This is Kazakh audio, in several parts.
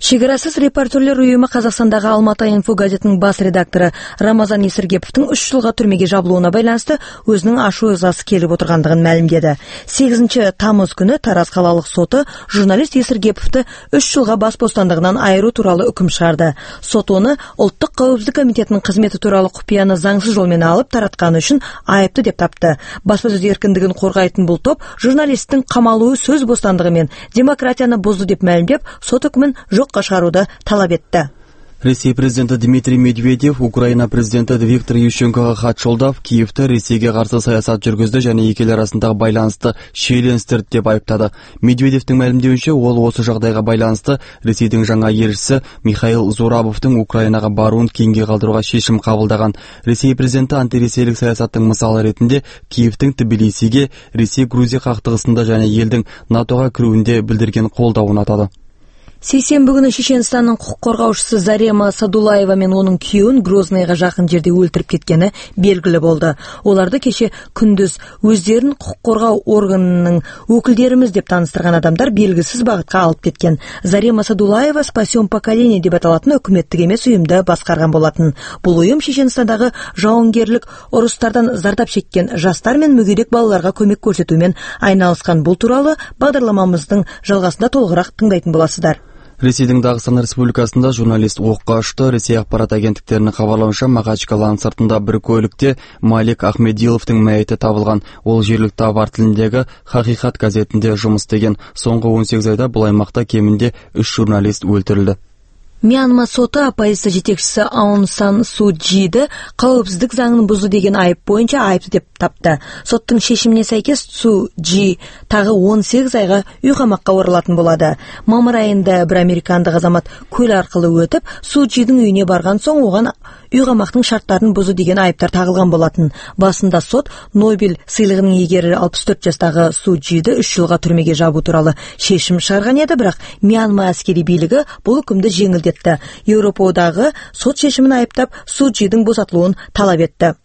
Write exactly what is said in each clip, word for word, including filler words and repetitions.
Шекарасыз репортерлер ұйымы Қазақстандағы Алматы инфо газетінің бас редакторы Рамазан Есіргеповтің үш жылға түрмеге жабылуына байланысты өзінің ашу ызасы келіп отырғандығын мәлімдеді. сегізінші тамыз күні Тараз қалалық соты журналист Есіргеповті үш жылға бас бостандығынан айыру туралы үкім шығарды. Сот оны ұлттық қауіпсіздік комитетінің қызметі туралы құпияны заңсыз жолмен алып таратқаны үшін айыпты деп тапты. Баспасөз еркіндігін қорғайтын бұл топ журналисттің қамалуы сөз бостандығы мен демократияны бұзды деп мәлімдеп, сот үкімін жоққа шығаруды талап етті. Ресей президенті Дмитрий Медведев Украина президенті Виктор Ющенкоға хат жолдап, Киевті Ресейге қарсы саясат жүргізді және екі ел арасындағы байланысты шиеленістірді деп айыптады. Медведевтің мәлімдеуінше, ол осы жағдайға байланысты Ресейдің жаңа елшісі Михаил Зурабовтың Украинаға баруын кейінге қалдыруға шешім қабылдаған. Ресей президенті антиресейлік саясаттың мысалы ретінде Киевтің Тбилисиге Ресей-Грузия қақтығысында және елдің натоға кіруінде білдірген қолдауын атады. Сейсенбі күні Шешенстанның құқық қорғаушысы Зарема Садулаева мен оның күйеуін Грозныйға жақын жерде өлтіріп кеткені белгілі болды. Оларды кеше күндіз өздерін құқық қорғау органының өкілдеріміз деп таныстырған адамдар белгісіз бағытқа алып кеткен. Зарема Садулаева «Спасем поколение» деп аталатын үкіметтік емес ұйымды басқарған болатын. Бұл ұйым Шешенстандағы жауынгерлік ұрыстардан зардап шеккен жастар мен мүгедек балаларға көмек көрсетумен айналысқан. Бұл туралы бағдарламамыздың жалғасында толығырақ тыңдайтын боласыздар. Ресейдің Дағыстан Республикасында журналист оққа ұшты. Ресей ақпарат агенттіктерінің хабарлауынша, Махачкаланың сыртында бір көлікте Малик Ахмедиловтың мәйіті табылған. Ол жергілікті авар тіліндегі «Хақиқат» газетінде жұмыс істеген. Соңғы он сегіз айда бұл аймақта кемінде үш журналист өлтірілді. Мьянма соты оппозиция жетекшісі Аун Сан Су Чжиді қауіпсіздік заңын бұзды деген айып бойынша айыпты деп тапты. Соттың шешіміне сәйкес Су Чжи тағы он сегіз айға үй қамаққа оралатын болады. Мамыр айында бір американдық азамат көл арқылы өтіп, Су Чжидің үйіне барған соң оған үй қамақтың шарттарын бұзу деген айыптар тағылған болатын. Басында сот Нобель сыйлығының иегері алпыс төрт жастағы Су Чжиді үш жылға түрмеге жабу туралы шешім шығарған еді, бірақ Мьянма әскери билігі бұл үкімді жеңілдетті. Еуропа одағы сот шешімін айыптап, Су Чжидің босатылуын талап етті.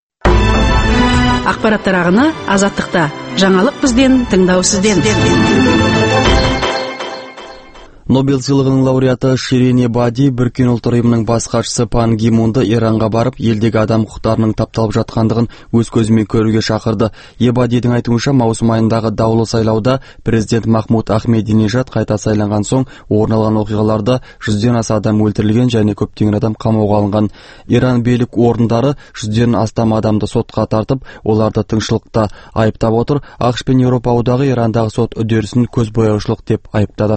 Ақпараттар ағыны Азаттықта. Жаңалық бізден, тыңдау сізден. Нобель сыйлығының лауреаты Ширин Эбади Біріккен ұлттар ұйымының бас хатшысы Пан Ги Мунды Иранға барып, елдегі адам құқықтарының тапталып жатқандығын өз көзімен көруге шақырды. Эбадидің айтуынша, маусым айындағы даулы сайлауда президент Махмуд Ахмединежад қайта сайланған соң орын алған оқиғаларда жүзден аса адам өлтірілген және көптеген адам қамауға алынған. Иран билік орындары жүзден астам адамды сотқа тартып, оларды тыңшылықта айыптап отыр. ақш пен Еуропа одағы Ирандағы сот үдерісін көзбояушылық деп айыптады.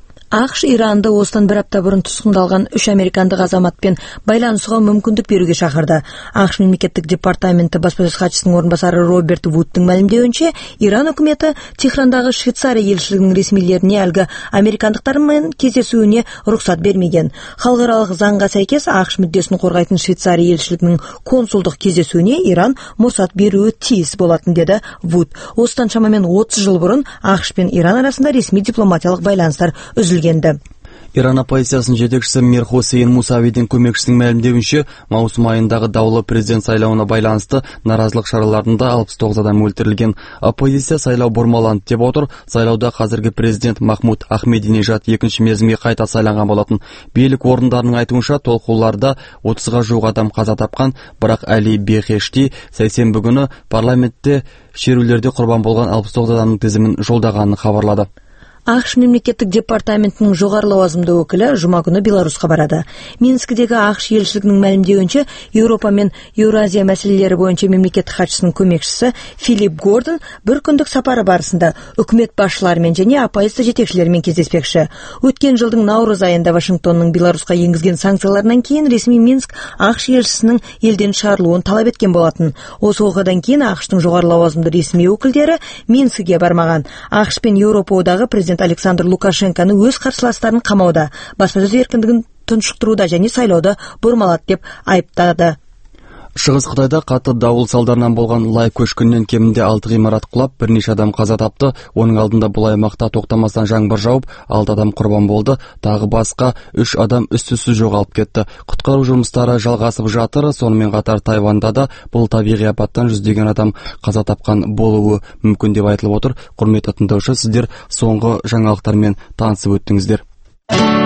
ақш Иранды осыдан бір апта бұрын тұтқындалған үш американдық азаматпен байланысуға мүмкіндік беруге шақырды. ақш мемлекеттік департаменті баспасөз хатшысының орынбасары Роберт Вудтың мәлімдеуінше, Иран үкіметі Техрандағы Швейцария елшілігінің ресмилеріне әлгі американдықтармен кездесуіне рұқсат бермеген. Халықаралық заңға сәйкес ақш мүддесін қорғайтын Швейцария елшілігінің консулдық кездесуіне Иран мұрсат беруі тиіс болатын, деді Вуд. Осыдан шамамен отыз жыл бұрын ақш пен Иран арасында ресми дипломатиялық байланыстар үзілгенді. Иран оппозициясының жетекшісі Мир Хосейн Мусавидің көмекшісінің мәлімдеуінше, маусым айындағы даулы президент сайлауына байланысты наразылық шараларында алпыс тоғыз адам өлтірілген. Оппозиция сайлау бұрмаланды деп отыр. Сайлауда қазіргі президент Махмуд Ахмединежад екінші мерзімге қайта сайланған болатын. Билік орындарының айтуынша, толқуларда отызға жуық адам қаза тапқан, бірақ Али Бехешти сейсенбі күні парламентте шерулерде құрбан болған алпыс тоғыз адамның тізімін жолдағанын хабарлады. ақш мемлекеттік департаментінің жоғары лауазымды өкілі жұма күні Беларусьқа барады. Минскідегі ақш елшілігінің мәлімдеуінше, Еуропа мен Еуразия мәселелері бойынша мемлекеттік хатшысының көмекшісі Филипп Гордон бір күндік сапары барысында үкімет басшыларымен және оппозиция жетекшілерімен кездеспекші. Өткен жылдың наурыз айында Вашингтонның Беларусьқа енгізген санкцияларынан кейін ресми Минск ақш елшісінің елден шығарылуын талап еткен болатын. Осы оқиғадан кейін ақштың жоғары лауазымды ресми өкілдері Минскіге бармаған. ақш пен Еуропа одағы президент Александр Лукашенконы өз қарсыластарын қамауда, баспасөз еркіндігін тұншықтыруда және сайлауды бұрмалады деп айыптады. Шығыс Қытайда қатты дауыл салдарынан болған лай көшкіннен кемінде алты ғимарат құлап, бірнеше адам қаза тапты. Оның алдында бұл аймақта тоқтамастан жаңбыр жауып, алты адам құрбан болды. Тағы басқа үш адам із-түзсіз жоғалып кетті. Құтқару жұмыстары жалғасып жатыр. Сонымен қатар Тайванда да бұл табиғи апаттан жүздеген адам қаза тапқан болуы мүмкін деп айтылып отыр. Құрметті тыңдаушы, сіздер соңғы жаңалықтармен танысып өттіңіздер.